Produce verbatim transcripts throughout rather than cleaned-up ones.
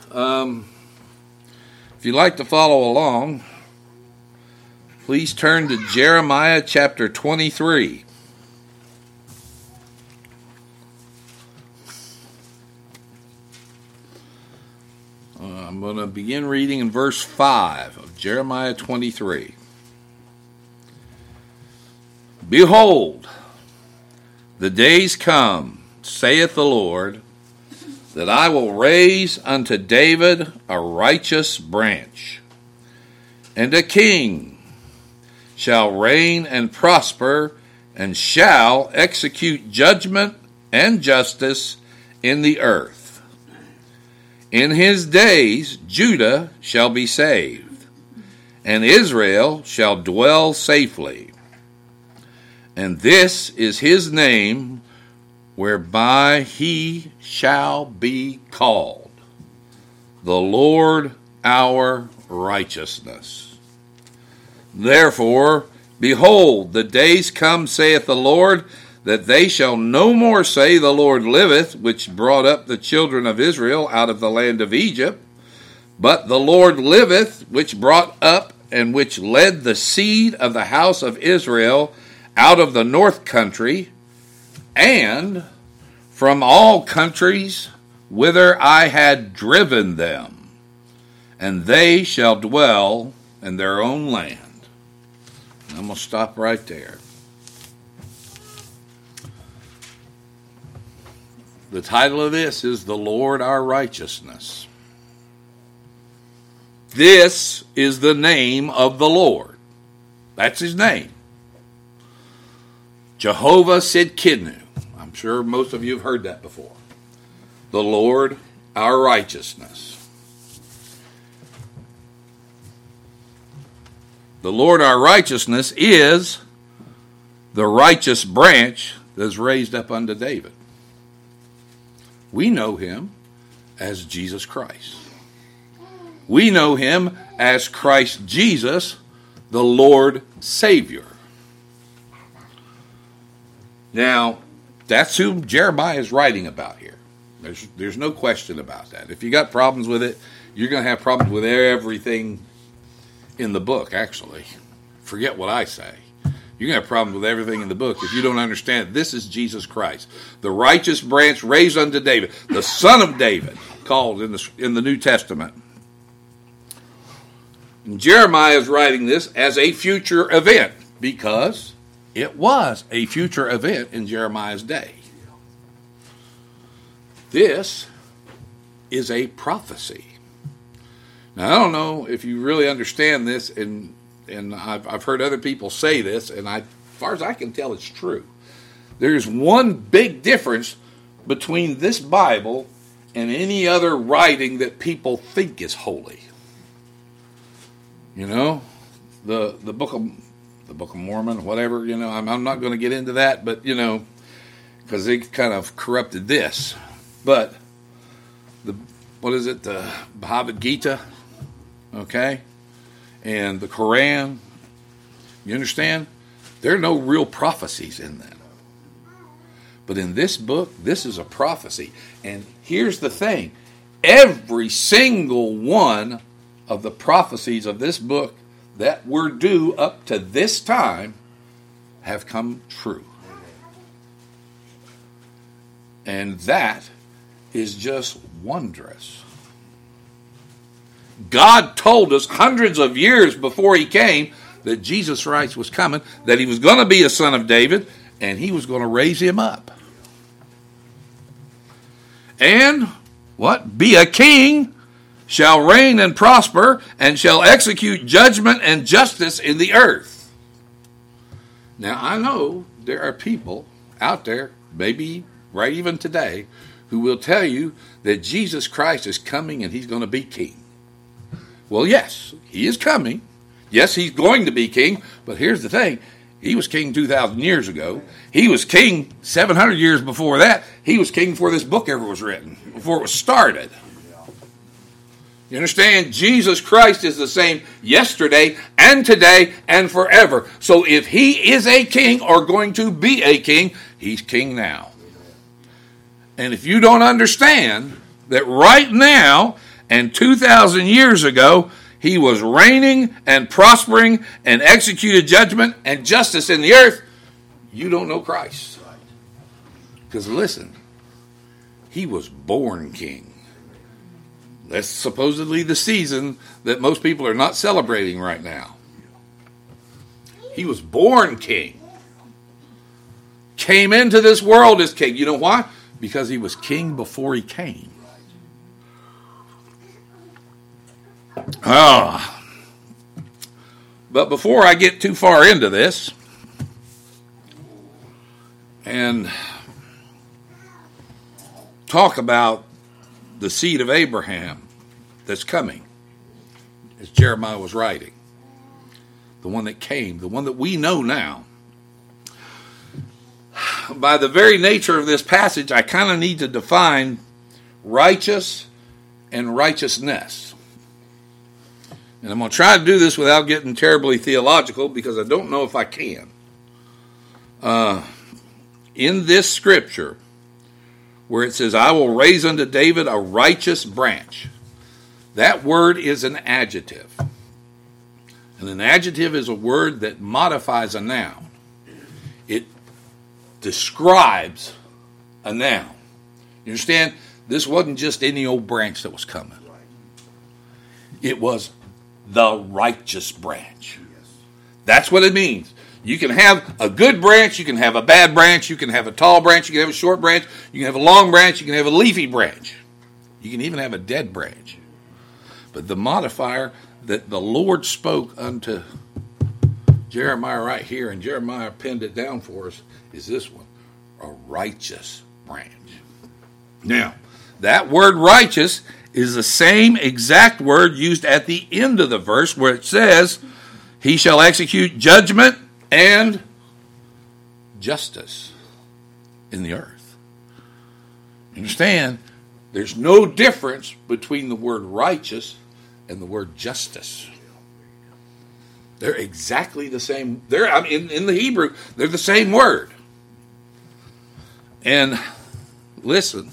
Um, if you'd like to follow along, please turn to Jeremiah chapter twenty-three. Uh, I'm going to begin reading in verse five of Jeremiah twenty-three. Behold, the days come, saith the Lord, that I will raise unto David a righteous branch, and a king shall reign and prosper, and shall execute judgment and justice in the earth. In his days Judah shall be saved, and Israel shall dwell safely. And this is his name, whereby he shall be called, the Lord our righteousness. Therefore, behold, the days come, saith the Lord, that they shall no more say, the Lord liveth, which brought up the children of Israel out of the land of Egypt, but the Lord liveth, which brought up and which led the seed of the house of Israel out of the north country, and from all countries whither I had driven them, and they shall dwell in their own land. I'm going to stop right there. The title of this is The Lord Our Righteousness. This is the name of the Lord. That's his name. Jehovah Sidkenu. I'm sure most of you have heard that before. The Lord our righteousness. The Lord our righteousness is the righteous branch that is raised up unto David. We know him as Jesus Christ. We know him as Christ Jesus, the Lord Savior. Now, that's who Jeremiah is writing about here. There's, there's no question about that. If you got problems with it, you're going to have problems with everything in the book, actually. Forget what I say. You're going to have problems with everything in the book if you don't understand this is Jesus Christ, the righteous branch raised unto David, the son of David, called in the, in the New Testament. And Jeremiah is writing this as a future event because it was a future event in Jeremiah's day. This is a prophecy. Now, I don't know if you really understand this, and and I've, I've heard other people say this, and I, as far as I can tell, it's true. There's one big difference between this Bible and any other writing that people think is holy. You know, the the book of the Book of Mormon, whatever. You know, I'm, I'm not going to get into that, but you know, because they kind of corrupted this. But the what is it? The Bhagavad Gita, okay, and the Quran. You understand? There are no real prophecies in them. But in this book, this is a prophecy. And here's the thing. Every single one of the prophecies of this book that were due up to this time have come true. And that is just wondrous. God told us hundreds of years before he came that Jesus Christ was coming, that he was going to be a son of David, and he was going to raise him up. And what? Be a king, shall reign and prosper, and shall execute judgment and justice in the earth. Now, I know there are people out there, maybe right even today, who will tell you that Jesus Christ is coming and he's going to be king. Well, yes, he is coming. Yes, he's going to be king, but here's the thing. He was king two thousand years ago. He was king seven hundred years before that. He was king before this book ever was written, before it was started. You understand? Jesus Christ is the same yesterday and today and forever. So if he is a king or going to be a king, he's king now. And if you don't understand that right now, And two thousand years ago, he was reigning and prospering and executed judgment and justice in the earth. You don't know Christ. Because listen, he was born king. That's supposedly the season that most people are not celebrating right now. He was born king. Came into this world as king. You know why? Because he was king before he came. Ah. But before I get too far into this, and talk about the seed of Abraham that's coming, as Jeremiah was writing, the one that came, the one that we know now. By the very nature of this passage, I kind of need to define righteous and righteousness. And I'm going to try to do this without getting terribly theological, because I don't know if I can. Uh, in this scripture, where it says, I will raise unto David a righteous branch, that word is an adjective. And an adjective is a word that modifies a noun. It describes a noun. You understand? This wasn't just any old branch that was coming. It was the righteous branch. That's what it means. You can have a good branch, you can have a bad branch, you can have a tall branch, you can have a short branch, you can have a long branch, you can have a leafy branch. You can even have a dead branch. But the modifier that the Lord spoke unto Jeremiah right here, and Jeremiah penned it down for us, is this one, a righteous branch. Now, that word righteous is the same exact word used at the end of the verse where it says, he shall execute judgment and justice in the earth. You understand? There's no difference between the word righteous and the word justice. They're exactly the same. They're I mean, in, in the Hebrew, they're the same word. And listen,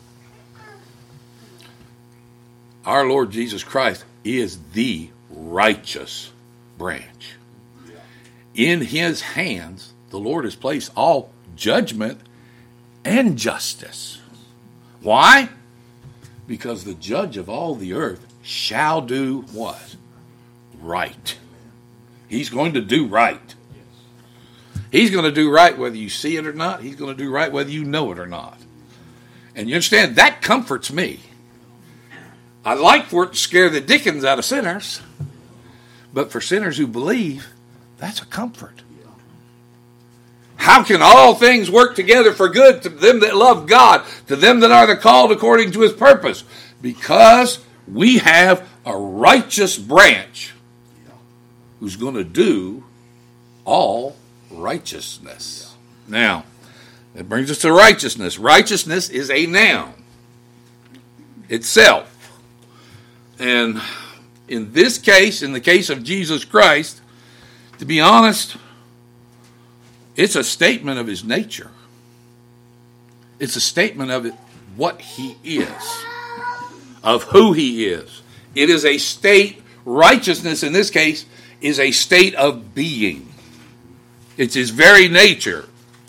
our Lord Jesus Christ is the righteous branch. In his hands, the Lord has placed all judgment and justice. Why? Because the judge of all the earth shall do what? Right. He's going to do right. He's going to do right whether you see it or not. He's going to do right whether you know it or not. And you understand, that comforts me. I like for it to scare the dickens out of sinners. But for sinners who believe, that's a comfort. How can all things work together for good to them that love God, to them that are the called according to his purpose? Because we have a righteous branch who's going to do all righteousness. Now, that brings us to righteousness. Righteousness is a noun itself. And in this case, in the case of Jesus Christ, to be honest, it's a statement of his nature. It's a statement of it, what he is, of who he is. It is a state, righteousness in this case, is a state of being. It's his very nature.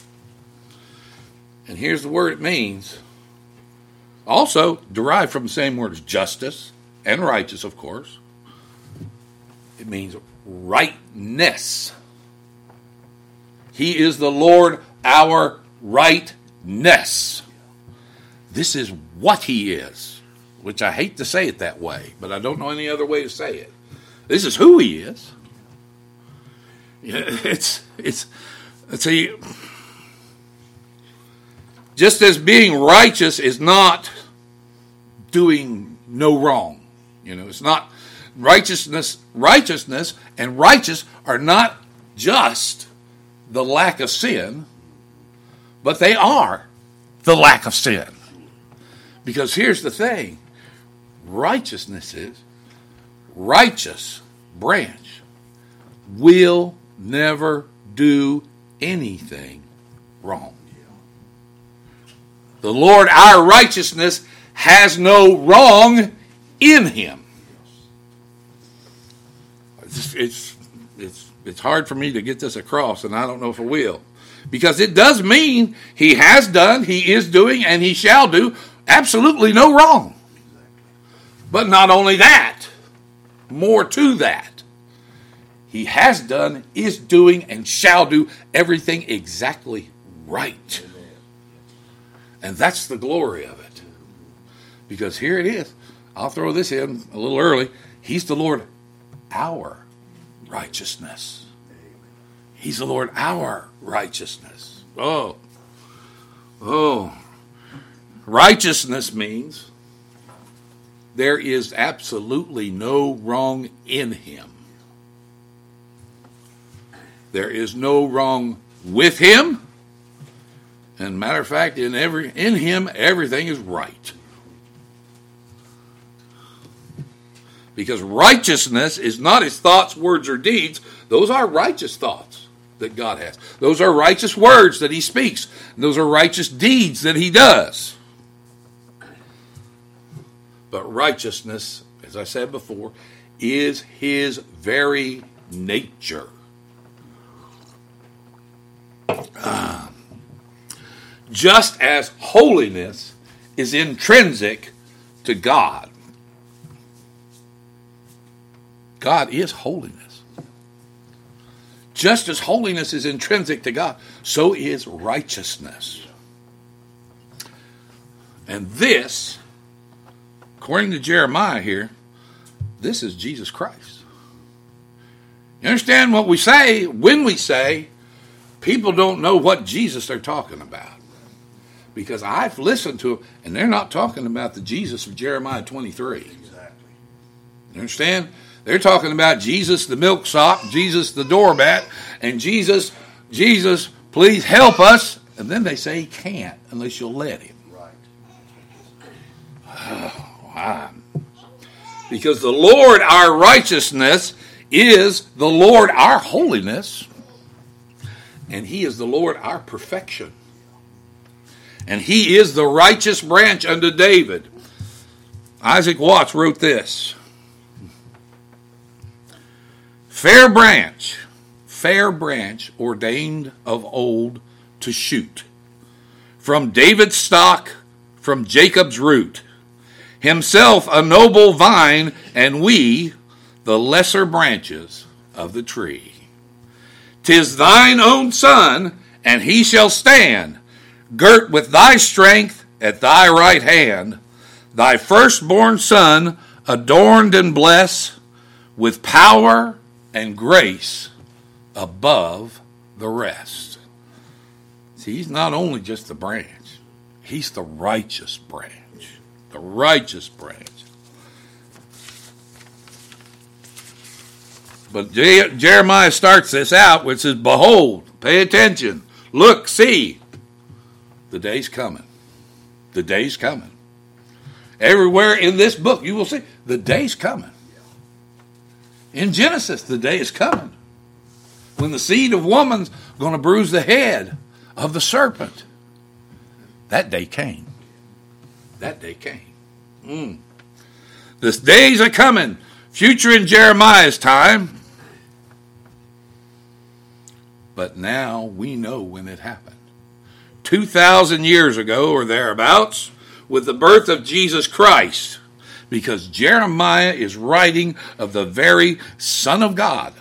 And here's the word it means. Also derived from the same word as justice and righteous, of course. It means rightness. He is the Lord, our rightness. This is what he is, which I hate to say it that way, but I don't know any other way to say it. This is who he is. It's, it's, it's a, just as being righteous is not doing no wrong. You know, it's not righteousness, righteousness and righteous are not just the lack of sin, but they are the lack of sin. Because here's the thing, righteousness is, righteous branch will never do anything wrong. The Lord, our righteousness, has no wrong in him. It's, it's, it's, it's hard for me to get this across, and I don't know if I will. Because it does mean he has done, he is doing, and he shall do absolutely no wrong. But not only that, more to that. He has done, is doing, and shall do everything exactly right. And that's the glory of it. Because here it is. I'll throw this in a little early. He's the Lord, our righteousness. He's the Lord, our righteousness. Oh. Oh. Righteousness means there is absolutely no wrong in him. There is no wrong with him. And matter of fact, in every in him, everything is right. Because righteousness is not his thoughts, words, or deeds. Those are righteous thoughts that God has. Those are righteous words that he speaks. Those are righteous deeds that he does. But righteousness, as I said before, is his very nature. Uh, just as holiness is intrinsic to God. God is holiness. Just as holiness is intrinsic to God, so is righteousness. And this, according to Jeremiah here, this is Jesus Christ. You understand what we say when we say people don't know what Jesus they're talking about? Because I've listened to them, and they're not talking about the Jesus of Jeremiah twenty-three. Exactly. You understand? They're talking about Jesus the milksop, Jesus the doormat, and Jesus, Jesus, please help us. And then they say he can't unless you'll let him. Right. Oh, wow. Because the Lord our righteousness is the Lord our holiness, and he is the Lord our perfection. And he is the righteous branch unto David. Isaac Watts wrote this. Fair branch, fair branch ordained of old to shoot. From David's stock, from Jacob's root. Himself a noble vine, and we the lesser branches of the tree. 'Tis thine own son, and he shall stand, girt with thy strength at thy right hand, thy firstborn son, adorned and blessed, with power and grace above the rest. See, he's not only just the branch, he's the righteous branch. The righteous branch. But Je- Jeremiah starts this out, which says, behold, pay attention, look, see, the day's coming. The day's coming. Everywhere in this book, you will see, the day's coming. In Genesis, the day is coming when the seed of woman's going to bruise the head of the serpent. That day came. That day came. Mm. This days are coming. Future in Jeremiah's time. But now we know when it happened. two thousand years ago or thereabouts, with the birth of Jesus Christ. Because Jeremiah is writing of the very Son of God.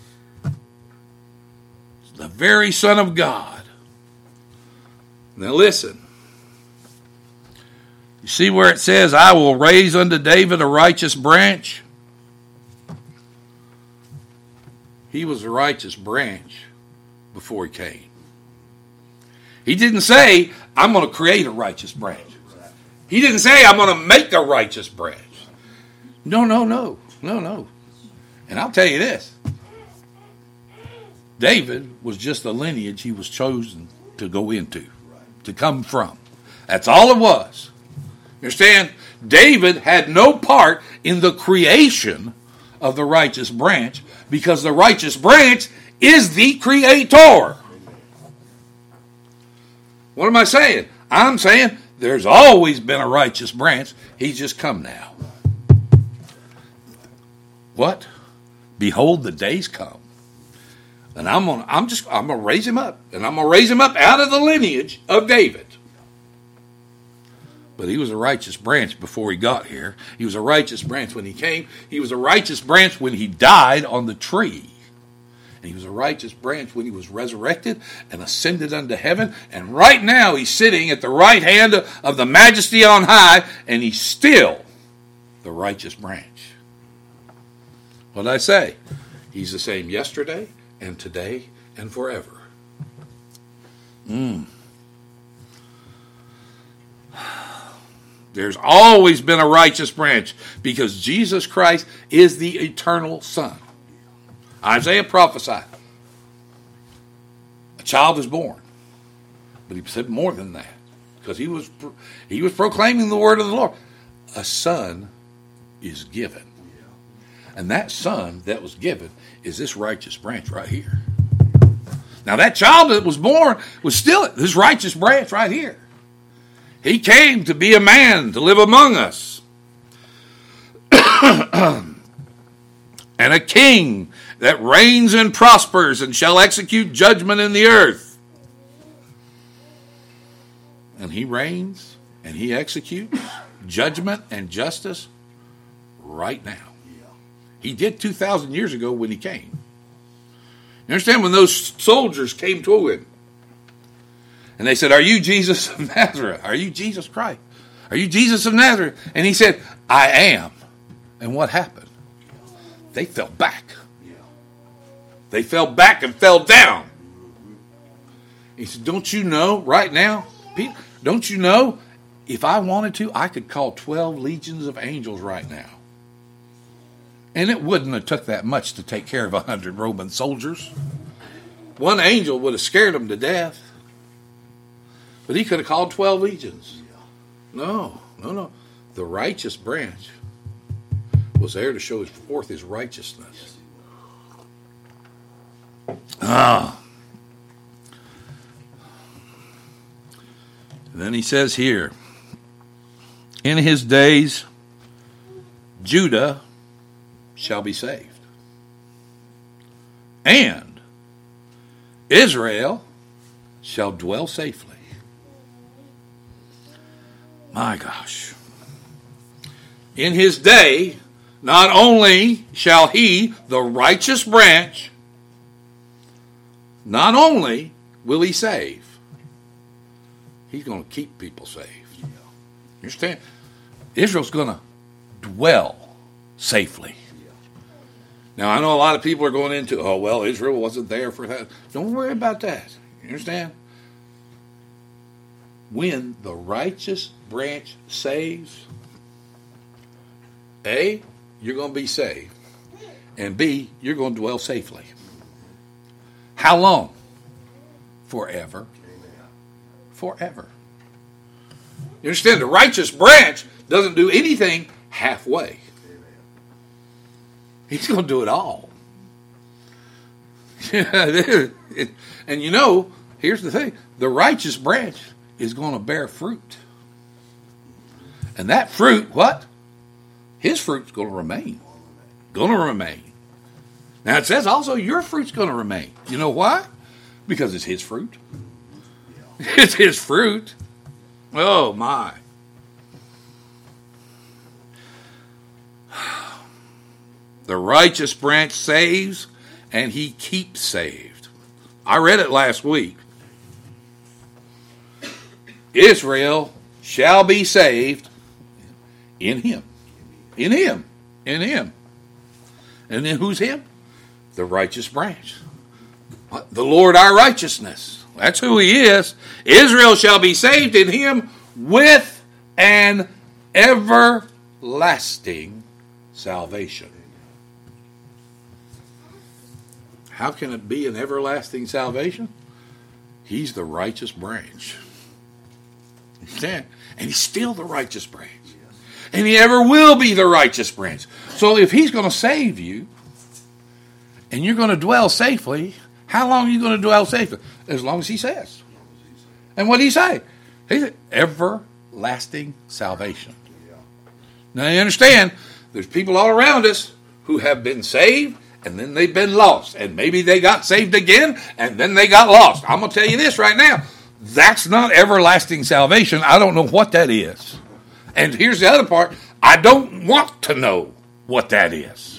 The very Son of God. Now listen. You see where it says, I will raise unto David a righteous branch? He was a righteous branch before he came. He didn't say, I'm going to create a righteous branch. He didn't say, I'm going to make a righteous branch. No, no, no. No, no. And I'll tell you this. David was just the lineage he was chosen to go into, to come from. That's all it was. You understand? David had no part in the creation of the righteous branch because the righteous branch is the creator. What am I saying? I'm saying there's always been a righteous branch. He's just come now. what? Behold, the days come. And I'm gonna, I'm just, I'm gonna raise him up, and I'm gonna raise him up out of the lineage of David. But he was a righteous branch before he got here. He was a righteous branch when he came. He was a righteous branch when he died on the tree. And he was a righteous branch when he was resurrected and ascended unto heaven. And right now he's sitting at the right hand of the Majesty on high, and he's still the righteous branch. What did I say? He's the same yesterday and today and forever. Mm. There's always been a righteous branch because Jesus Christ is the eternal Son. Isaiah prophesied. A child is born. But he said more than that. Because he was he was proclaiming the word of the Lord. A son is given. And that son that was given is this righteous branch right here. Now that child that was born was still this righteous branch right here. He came to be a man, to live among us. And a king that reigns and prospers and shall execute judgment in the earth. And he reigns and he executes judgment and justice right now. He did two thousand years ago when he came. You understand? When those soldiers came to him and they said, "Are you Jesus of Nazareth? Are you Jesus Christ? Are you Jesus of Nazareth?" And he said, "I am." And what happened? They fell back. They fell back and fell down. He said, "Don't you know right now, Peter, don't you know if I wanted to, I could call twelve legions of angels right now. And it wouldn't have took that much to take care of a hundred Roman soldiers. One angel would have scared them to death. But he could have called twelve legions. No, no, no. The righteous branch was there to show forth his righteousness. Ah. And then he says here, in his days, Judah shall be saved. And Israel shall dwell safely. My gosh. In his day, not only shall he, the righteous branch, not only will he save, he's going to keep people saved. You understand? Israel's going to dwell safely. Now, I know a lot of people are going into, oh, well, Israel wasn't there for that. Don't worry about that. You understand? When the righteous branch saves, A, you're going to be saved. And B, you're going to dwell safely. How long? Forever. Forever. You understand? The righteous branch doesn't do anything halfway. He's going to do it all. And you know, here's the thing. The righteous branch is going to bear fruit. And that fruit, what? His fruit's going to remain. Going to remain. Now it says also your fruit's going to remain. You know why? Because it's his fruit. It's his fruit. Oh my. The righteous branch saves, and he keeps saved. I read it last week. Israel shall be saved in him. In him. In him. And then who's him? The righteous branch. The Lord our righteousness. That's who he is. Israel shall be saved in him with an everlasting salvation. How can it be an everlasting salvation? He's the righteous branch. And he's still the righteous branch. And he ever will be the righteous branch. So if he's going to save you, and you're going to dwell safely, how long are you going to dwell safely? As long as he says. And what did he say? He said, everlasting salvation. Now you understand, there's people all around us who have been saved, and then they've been lost. And maybe they got saved again, and then they got lost. I'm going to tell you this right now. That's not everlasting salvation. I don't know what that is. And here's the other part. I don't want to know what that is.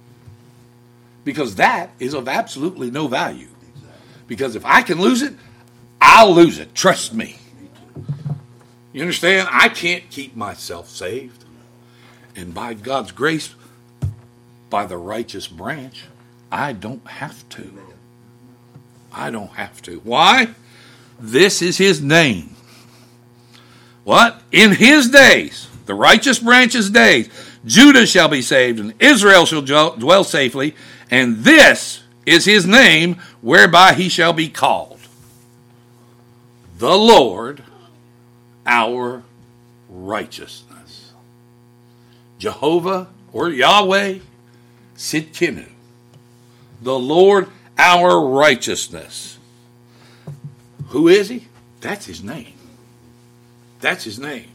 Because that is of absolutely no value. Because if I can lose it, I'll lose it. Trust me. You understand? I can't keep myself saved. And by God's grace, by the righteous branch, I don't have to. I don't have to. Why? This is his name. What? In his days, the righteous branch's days, Judah shall be saved, and Israel shall dwell safely, and this is his name whereby he shall be called. The Lord, our righteousness. Jehovah or Yahweh Sidkenu. The Lord, our righteousness. Who is he? That's his name. That's his name.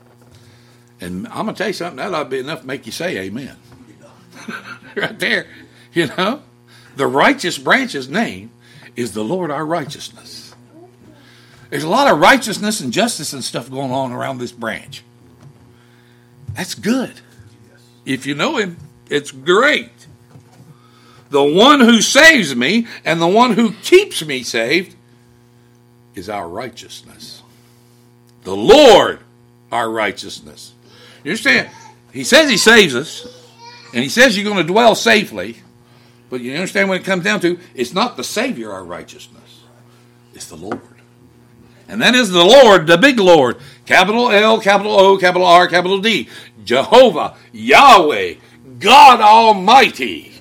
And I'm going to tell you something, that ought to be enough to make you say amen. Right there. You know? The righteous branch's name is the Lord our righteousness. There's a lot of righteousness and justice and stuff going on around this branch. That's good. If you know him, it's great. The one who saves me and the one who keeps me saved is our righteousness. The Lord, our righteousness. You understand? He says he saves us, and he says you're going to dwell safely, but you understand when it comes down to, it's not the Savior, our righteousness. It's the Lord. And that is the Lord, the big Lord. Capital L, capital O, capital R, capital D. Jehovah, Yahweh, God Almighty.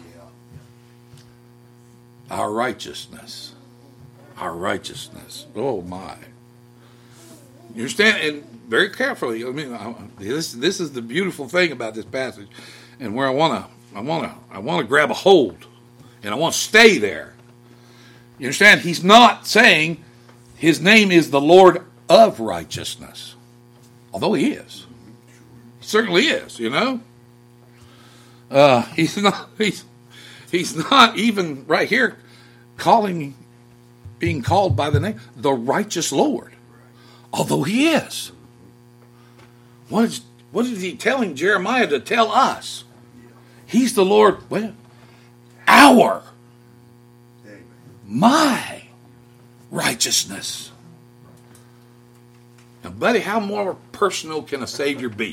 Our righteousness. Our righteousness. Oh my. You understand? And very carefully. I mean, I, this this is the beautiful thing about this passage, and where I want to I want to I want to grab a hold, and I want to stay there. You understand? He's not saying his name is the Lord of righteousness, although he is. He certainly is. You know. Uh, he's not. He's he's not even right here calling, being called by the name the righteous Lord. Although he is. What is, what is he telling Jeremiah to tell us? He's the Lord, well, our, my righteousness. Now, buddy, how more personal can a Savior be?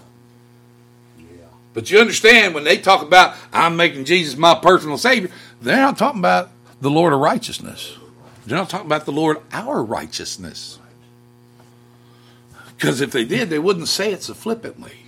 But you understand, when they talk about, I'm making Jesus my personal Savior, they're not talking about the Lord of righteousness. They're not talking about the Lord, our righteousness. Because if they did, they wouldn't say it so flippantly.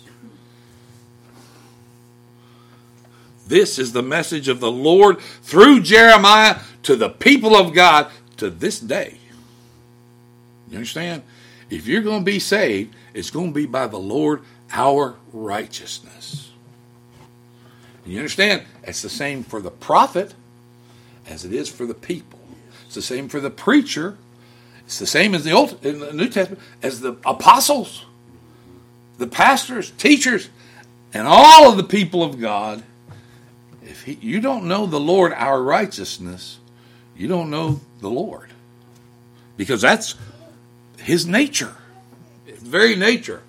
This is the message of the Lord through Jeremiah to the people of God to this day. You understand? If you're going to be saved, it's going to be by the Lord, our righteousness. And you understand? It's the same for the prophet as it is for the people. It's the same for the preacher. It's the same as the Old in the New Testament as the apostles, the pastors, teachers, and all of the people of God. If he, you don't know the Lord, our righteousness, you don't know the Lord, because that's his nature, his very nature.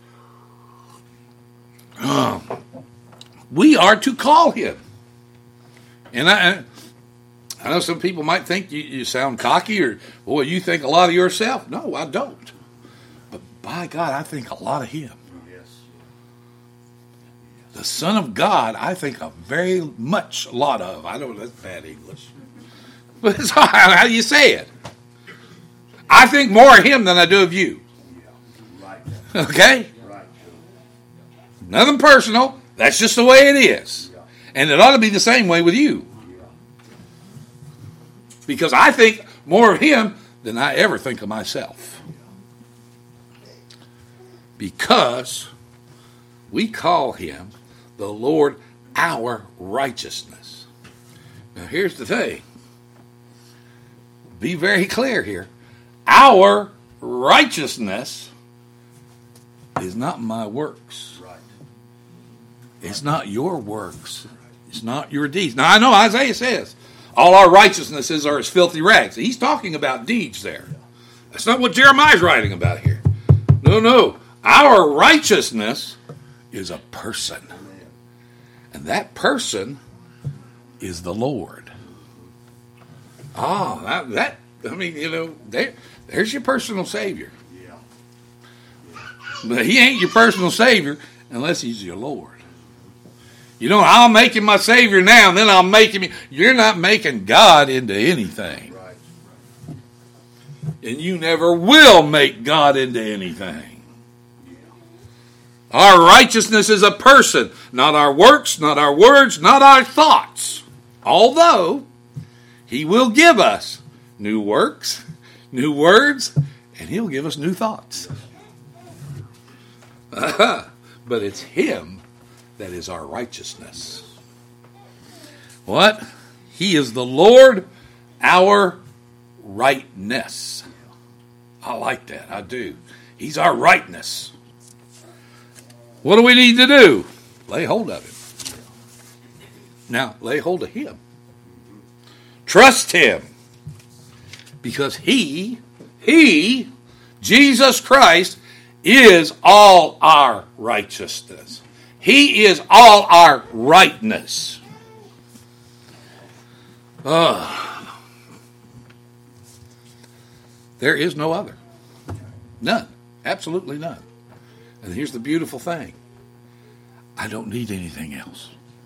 Uh, we are to call him, and I. I know some people might think you, you sound cocky or, boy, you think a lot of yourself. No, I don't. But by God, I think a lot of him. Yes. The Son of God, I think a very much a lot of. I know that's bad English. But it's all right. How do you say it? I think more of him than I do of you. Okay? Nothing personal. That's just the way it is. And it ought to be the same way with you. Because I think more of him than I ever think of myself. Because we call him the Lord our righteousness. Now here's the thing. Be very clear here. Our righteousness is not my works. It's not your works. It's not your deeds. Now, I know Isaiah says, all our righteousnesses are as filthy rags. He's talking about deeds there. That's not what Jeremiah's writing about here. No, no. Our righteousness is a person. And that person is the Lord. Ah, that, that I mean, you know, there, there's your personal Savior. But he ain't your personal Savior unless he's your Lord. You know, I'll make him my Savior now, and then I'll make him. You're not making God into anything. Right. And you never will make God into anything. Our righteousness is a person, not our works, not our words, not our thoughts. Although, he will give us new works, new words, and he'll give us new thoughts. But it's him that is our righteousness. What? He is the Lord, our rightness. I like that. I do. He's our rightness. What do we need to do? Lay hold of him. Now, lay hold of him. Trust him. Because he, he, Jesus Christ, is all our righteousness. He is all our rightness. Uh, there is no other. None. Absolutely none. And here's the beautiful thing. I don't need anything else.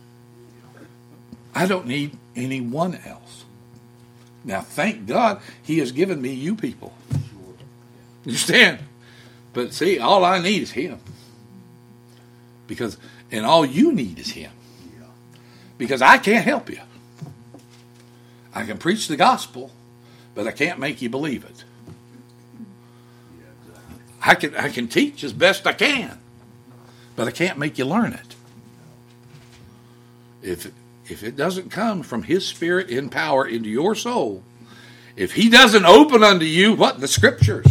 I don't need anyone else. Now, thank God he has given me you people. You understand? But see, all I need is him. Because, and all you need is him. Because I can't help you. I can preach the gospel, but I can't make you believe it. I can I can teach as best I can, but I can't make you learn it. If if it doesn't come from his Spirit in power into your soul, if he doesn't open unto you what? The Scriptures.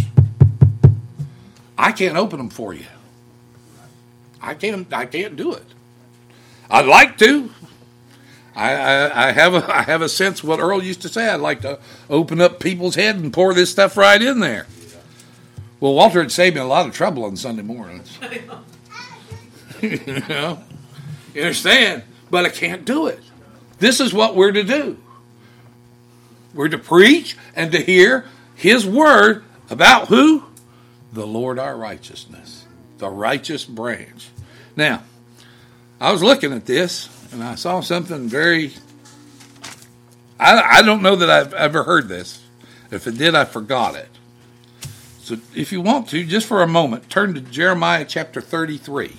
I can't open them for you. I can't. I can't do it. I'd like to. I, I, I have a I have a sense of what Earl used to say. I'd like to open up people's head and pour this stuff right in there. Well, Walter had saved me a lot of trouble on Sunday mornings. you know, you understand? But I can't do it. This is what we're to do. We're to preach and to hear his word about who? The Lord our righteousness. The righteous branch. Now, I was looking at this, and I saw something very... I, I don't know that I've ever heard this. If it did, I forgot it. So if you want to, just for a moment, turn to Jeremiah chapter thirty-three.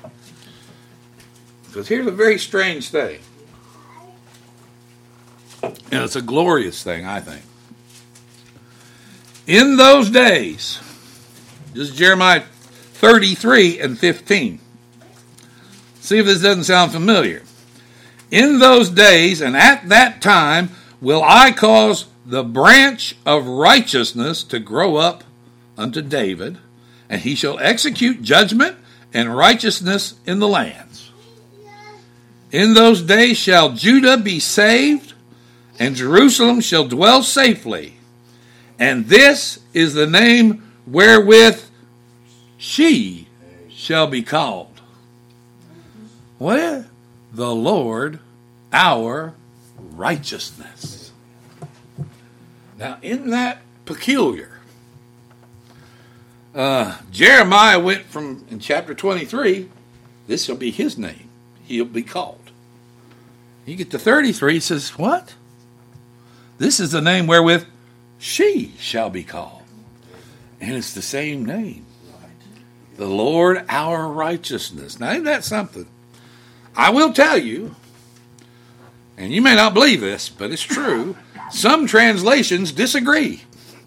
Because here's a very strange thing. And it's a glorious thing, I think. In those days, this is Jeremiah thirty-three and fifteen. See if this doesn't sound familiar. In those days and at that time will I cause the branch of righteousness to grow up unto David, and he shall execute judgment and righteousness in the lands. In those days shall Judah be saved, and Jerusalem shall dwell safely. And this is the name wherewith she shall be called. What? The Lord our righteousness. Now, isn't that peculiar? Uh, Jeremiah went from, in chapter twenty-three, this shall be his name. He'll be called. You get to thirty-three, he says, what? This is the name wherewith she shall be called. And it's the same name. The Lord our righteousness. Now, ain't that something? I will tell you, and you may not believe this, but it's true, some translations disagree.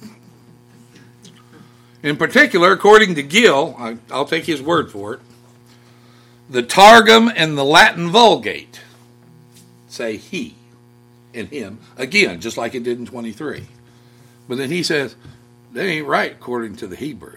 In particular, according to Gill, I, I'll take his word for it, the Targum and the Latin Vulgate say he and him, again, just like it did in twenty-three. But then he says, that ain't right according to the Hebrew.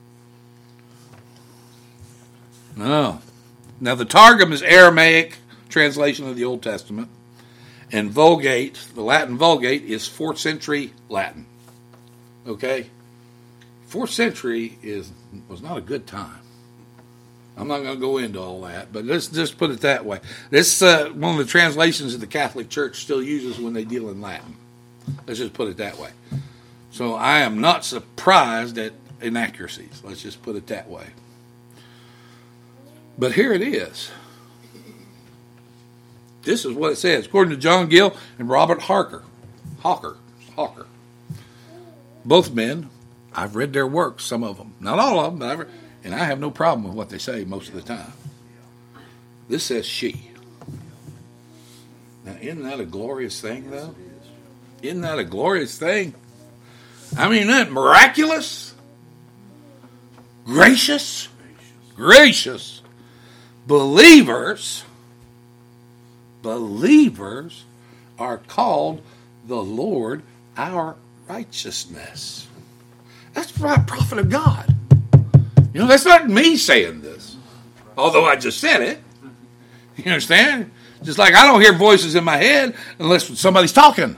No. Now, the Targum is Aramaic translation of the Old Testament. And Vulgate, the Latin Vulgate, is fourth century Latin. Okay? fourth century is was not a good time. I'm not going to go into all that, but let's just put it that way. This is uh, one of the translations that the Catholic Church still uses when they deal in Latin. Let's just put it that way. So I am not surprised at inaccuracies. Let's just put it that way. But here it is. This is what it says, according to John Gill and Robert Harker. Hawker. Hawker. Both men, I've read their works, some of them. Not all of them, but I've read, and I have no problem with what they say most of the time. This says she. Now, isn't that a glorious thing, though? Isn't that a glorious thing? I mean, isn't that miraculous? Gracious? Gracious. Believers, believers are called the Lord our righteousness. That's by a prophet of God. You know, that's not me saying this, although I just said it. You understand? Just like I don't hear voices in my head unless somebody's talking.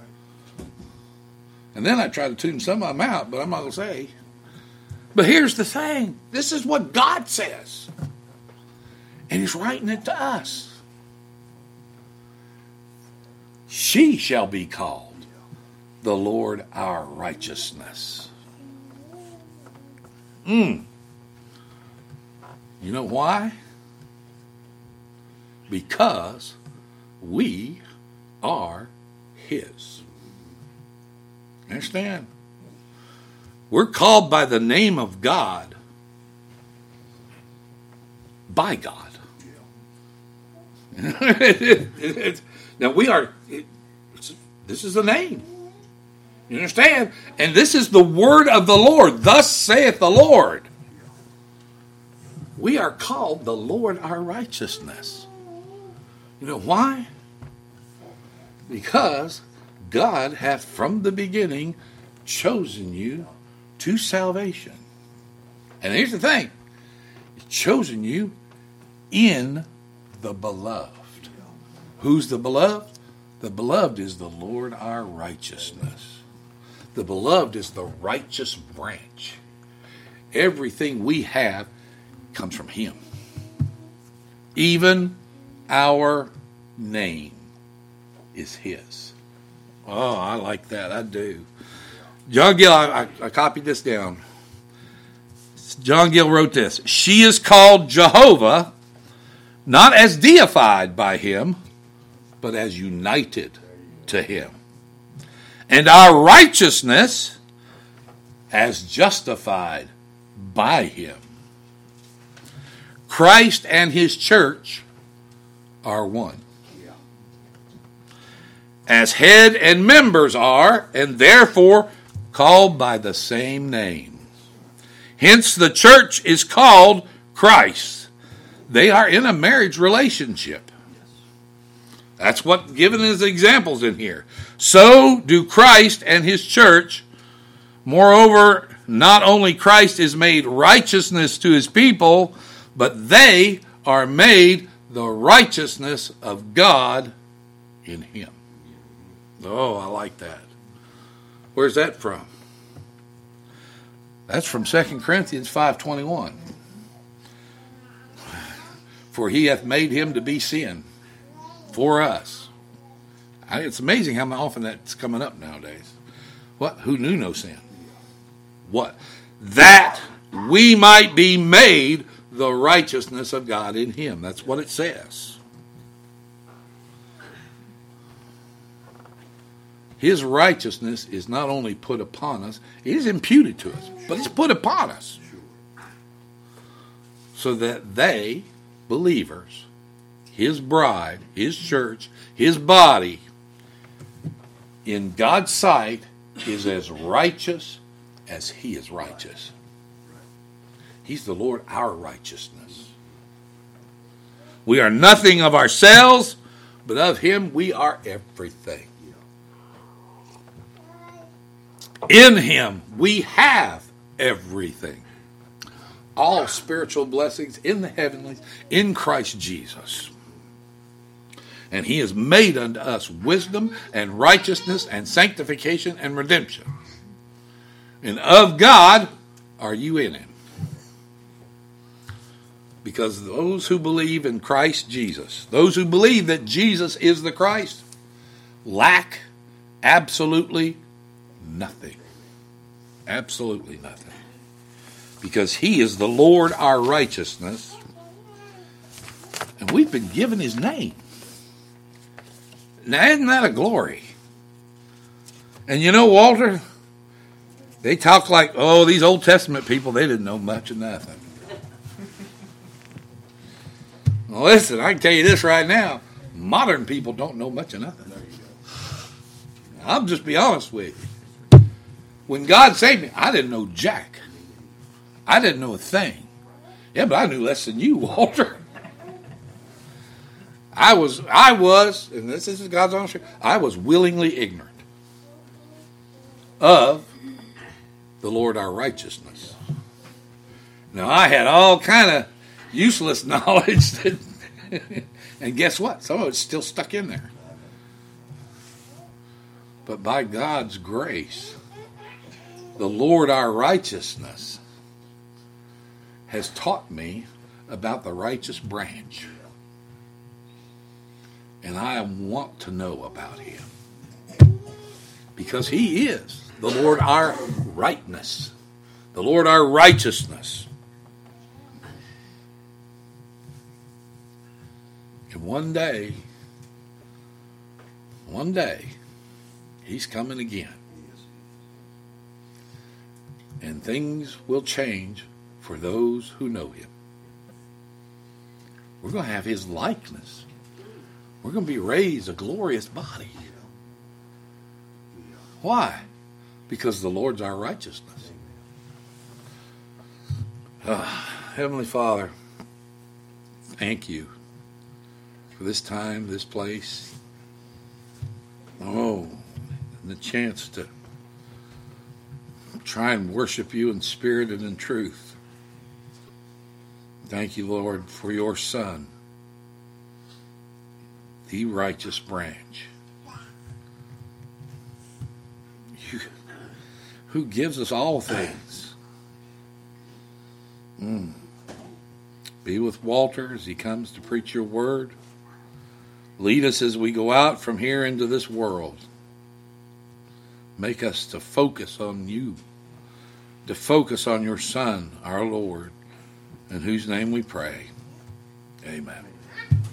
And then I try to tune some of them out, but I'm not going to say. But here's the thing. This is what God says. And he's writing it to us. She shall be called the Lord our righteousness. Mm. You know why? Because we are his. Understand? We're called by the name of God by God. Now we are, this is the name. You understand? And this is the word of the Lord. Thus saith the Lord. We are called the Lord our righteousness. You know why? Because God hath from the beginning chosen you to salvation. And here's the thing. He's chosen you in the beloved. Who's the beloved? The beloved is the Lord our righteousness. The beloved is the righteous branch. Everything we have comes from him. Even our name is his. Oh, I like that. I do. John Gill, I, I, I copied this down. John Gill wrote this. She is called Jehovah, not as deified by him, but as united to him. And our righteousness as justified by him. Christ and his church are one. As head and members are, and therefore called by the same name. Hence the church is called Christ. They are in a marriage relationship. That's what given as examples in here. So do Christ and his church. Moreover, not only Christ is made righteousness to his people, but they are made the righteousness of God in him. Oh, I like that. Where's that from? That's from Second Corinthians five twenty-one. For he hath made him to be sin for us. I, it's amazing how often that's coming up nowadays. What? Who knew no sin? What? That we might be made the righteousness of God in him. That's what it says. His righteousness is not only put upon us, it is imputed to us, but it's put upon us. So that they, believers, his bride, his church, his body, in God's sight, is as righteous as he is righteous. He's the Lord our righteousness. We are nothing of ourselves, but of him we are everything. In him we have everything. All spiritual blessings in the heavenlies in Christ Jesus. And he has made unto us wisdom and righteousness and sanctification and redemption. And of God are you in him. Because those who believe in Christ Jesus, those who believe that Jesus is the Christ, lack absolutely nothing. Absolutely nothing. Because he is the Lord our righteousness. And we've been given his name. Now, isn't that a glory? And you know, Walter, they talk like, oh, these Old Testament people, they didn't know much of nothing. Well, listen, I can tell you this right now. Modern people don't know much of nothing. I'll just be honest with you. When God saved me, I didn't know jack. I didn't know a thing. Yeah, but I knew less than you, Walter. I was, I was, and this is God's honest truth, I was willingly ignorant of the Lord our righteousness. Now, I had all kind of useless knowledge, that, and guess what? Some of it's still stuck in there. But by God's grace, the Lord our righteousness has taught me about the righteous branch. And I want to know about him. Because he is the Lord our rightness. The Lord our righteousness. And one day, one day, he's coming again. And things will change for those who know him. We're going to have his likeness. We're going to be raised a glorious body. Why? Because the Lord's our righteousness. Oh, Heavenly Father, thank you for this time, this place. Oh, and the chance to try and worship you in spirit and in truth. Thank you, Lord, for your Son, the righteous branch, you, who gives us all things. Mm. Be with Walter as he comes to preach your word. Lead us as we go out from here into this world. Make us to focus on you, to focus on your Son, our Lord, in whose name we pray. Amen.